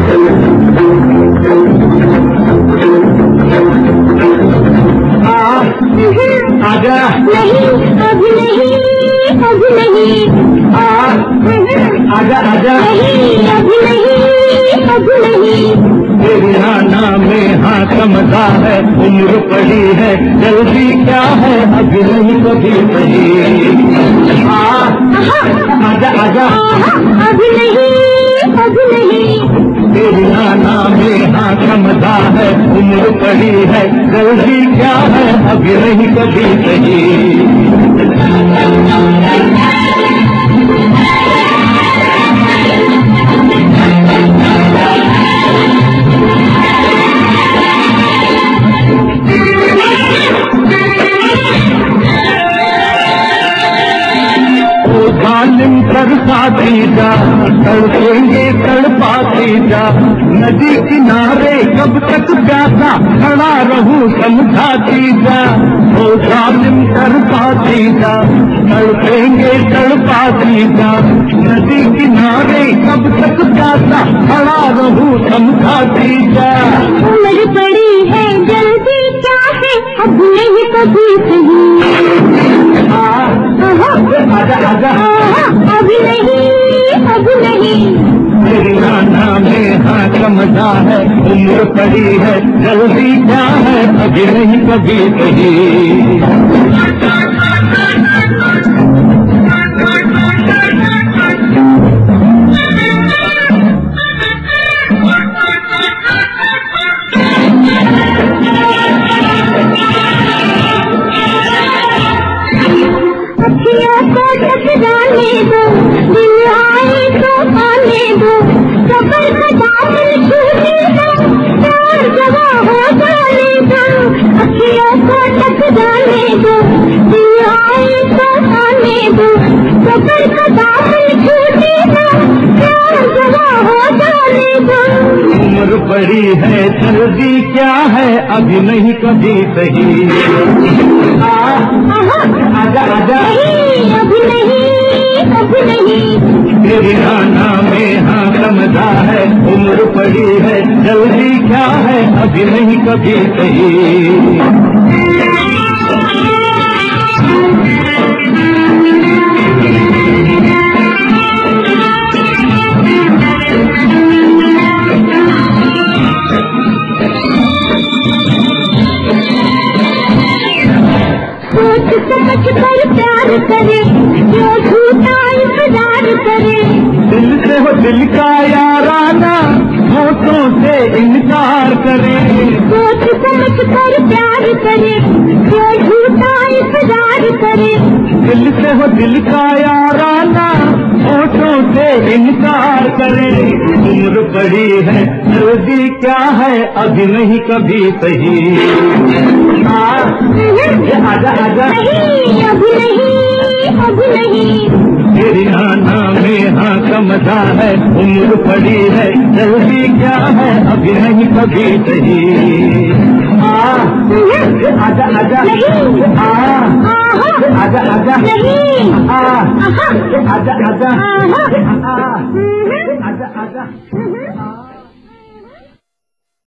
आजा नहीं, अभी नहीं, अभी नहीं, आजा आजा नहीं, अभी नहीं, अभी नहीं। तेरी नाना में हाँ समझा है, उम्र पड़ी है, जल्दी क्या है, अभी नहीं कभी नहीं। आजा आजा अभी नहीं, अभी नहीं। तेरी नाना में हाँ समझा है, उम्र पड़ी है, जल्दी क्या है, अभी नहीं कभी नहीं। जालिम तरसाती जा, तड़पेंगे तड़पाती जा, नदी किनारे कब तक प्यासा खड़ा रहूं समझाती जा। ओ जालिम तरसाती जा, तड़पेंगे तड़पाती जा, नदी किनारे कब तक प्यासा खड़ा रहूं समझाती जा। उम्र पड़ी है, जल्दी क्या है, अब नहीं कभी सही। आजा आजा अभी नहीं, अभी नहीं। तेरी नाना में हाँ समझा है, उम्र पड़ी है, जल्दी क्या है, अभी नहीं कभी नहीं। जाने दो, दिल आए तो आने दो, सफर का दामन छूटेगा, प्यार जवा हो जाने दो। अखियों को तक जाने दो, दिल आए तो आने दो, सफर का दामन छूटेगा, प्यार जवा हो जाने दो। उम्र बड़ी है, जल्दी क्या है, अभी नहीं कभी सही। आजा आजा नहीं, अभी नहीं, अभी नहीं। तेरी नाना में हाँ समझा है, उम्र पड़ी है, जल्दी क्या है, अभी नहीं कभी सही। समझ कर प्यार करे, जो झूठा इंतजार करे। दिल से हो दिल का याराना, होठों से इनकार करे। सोच समझ कर प्यार करे, जो झूठा इंतजार करे। दिल से हो दिल का याराना, होठों से इनकार करे। उम्र बड़ी है, जल्दी क्या है, अभी नहीं कभी सही। आजा आजा नहीं, अभी नहीं, अभी नहीं। तेरी नाना में हाँ समझा है, उम्र पड़ी है, जल्दी क्या है, अभी नहीं कभी सही। आजा आजा नहीं, आजा आजा नहीं, आजा आजा आहा, आजा आजा